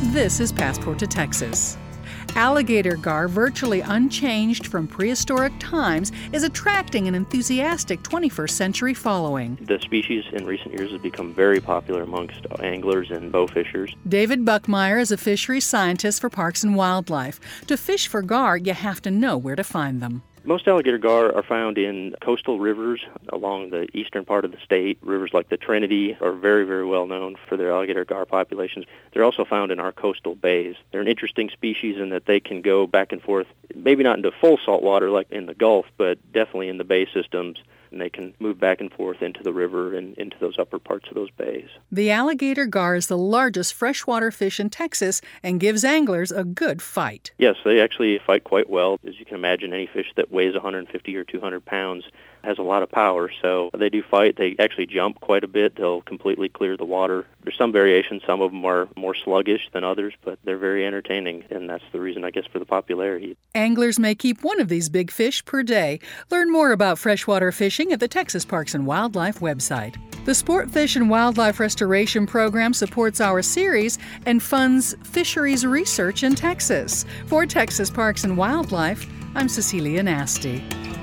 This is Passport to Texas. Alligator gar, virtually unchanged from prehistoric times, is attracting an enthusiastic 21st century following. The species in recent years has become very popular amongst anglers and bow fishers. David Buckmeyer is a fisheries scientist for Parks and Wildlife. To fish for gar, you have to know where to find them. Most alligator gar are found in coastal rivers along the eastern part of the state. Rivers like the Trinity are very, very well known for their alligator gar populations. They're also found in our coastal bays. They're an interesting species in that they can go back and forth, maybe not into full salt water like in the Gulf, but definitely in the bay systems, and they can move back and forth into the river and into those upper parts of those bays. The alligator gar is the largest freshwater fish in Texas and gives anglers a good fight. Yes, they actually fight quite well. As you can imagine, any fish that weighs 150 or 200 pounds has a lot of power, so they do fight. They actually jump quite a bit. They'll completely clear the water. There's some variation. Some of them are more sluggish than others, but they're very entertaining, and that's the reason, I guess, for the popularity. Anglers may keep one of these big fish per day. Learn more about freshwater fishing at the Texas Parks and Wildlife website. The Sport Fish and Wildlife Restoration Program supports our series and funds fisheries research in Texas. For Texas Parks and Wildlife, I'm Cecilia Nasty.